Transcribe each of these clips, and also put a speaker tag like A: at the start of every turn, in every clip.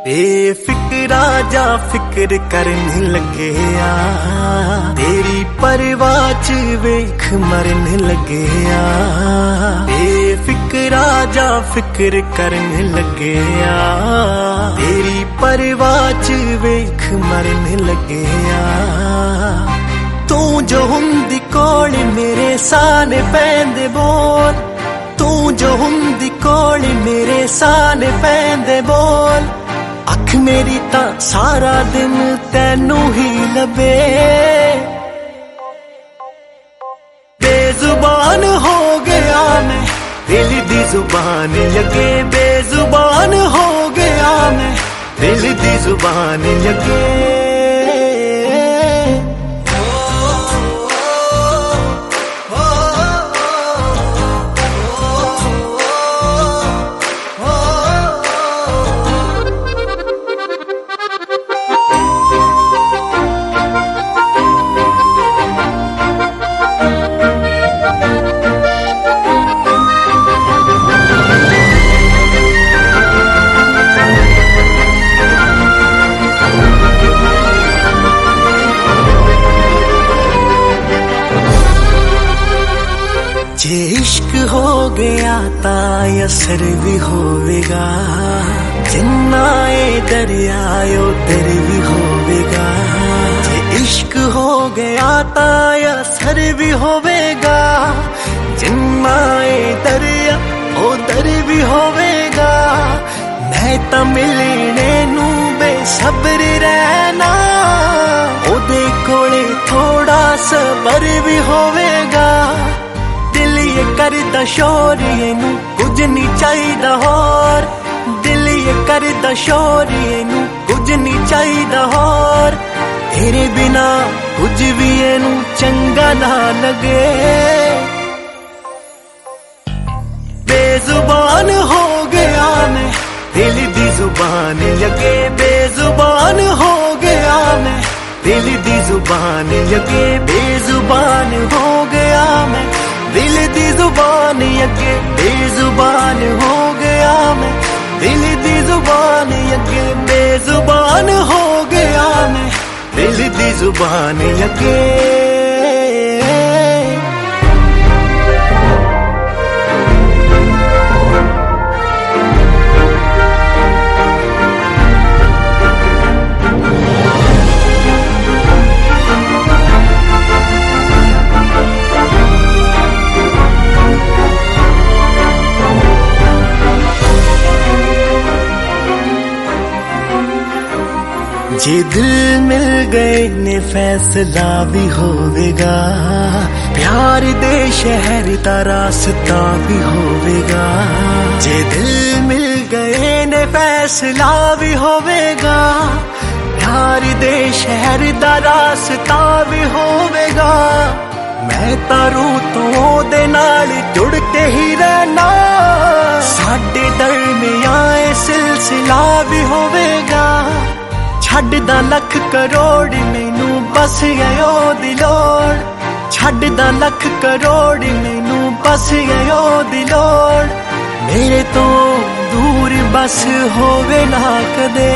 A: बेफिक्रा जा फिक्र करने लगे आ, तेरी परवाह च वेख मरने लगे आ। बेफिक्रा जा फिक्र करने लगे आ, तेरी परवाह च वेख मरने लगे आ। तू जो हुंदी कोल मेरे साने पैंदे बोल, तू जो हुंदी कोल मेरे साने पैंदे बोल। अख मेरी ता सारा दिन तैनू ही लबे, बेजुबान हो गया मैं दिल दी जुबान लगे। बेजुबान हो गया मैं दिल दी जुबान लगे। जे इश्क हो गया ता असर भी होवेगा, जिन्ना ए दरिया उधर भी होवेगा। जे इश्क हो गया ता असर भी होवेगा, जिन्ना ए दरिया उधर भी होवेगा। मैं ता मिलने नू बेसब्र रहना, ओदे कोले थोड़ा सबर भी होवेगा। दिल ये करदा शोर इनू कुछ नहीं चाहिदा होर, दिल ये करदा शोर इनू कुछ नहीं चाहिदा होर। तेरे बिना कुछ भी इनू चंगा ना लगे। बेजुबान हो गया मैं दिल दी जुबान लगे। बेजुबान हो गया मैं दिल दी जुबान लगे। बेजुबान हो गया मैं दिल दी जुबान अगे। बेजुबान हो गया मैं दिल दी जुबान अगे। बेजुबान हो गया मैं दिल दी जुबान अगे। जे दिल मिल गए ने फैसला भी होवेगा, प्यार दे शहर दा रास्ता भी होवेगा। जे दिल मिल गए ने फैसला भी होवेगा, प्यार दे शहर दा रास्ता भी होवेगा। मैं तारू तो दे नाल जुड़ के ही रहना, साडे दरमियां सिलसिला भी होवेगा। छड्डदा लख करोड़ मैनू बस गयो दिलोड़, छड्डदा लख करोड़ मैनू बस गयो दिलोड़। मेरे तो दूर बस होवे ना कदे।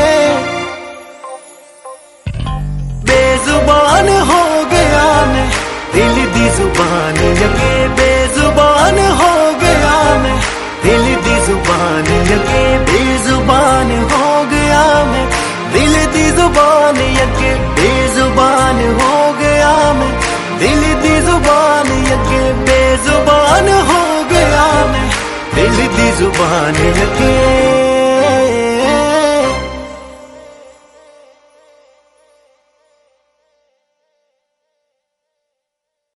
A: बेजुबान हो गया मैं दिल दी जुबान लगे। बेजुबान हो गया मैं दिल दी जुबान लगे। बेजुबान हो गया मैं दिल दी जुबान अगे। बेजुबान हो गया मैं दिल दी जुबान अगे। बेजुबान हो गया मैं दिल दी जुबान अगे।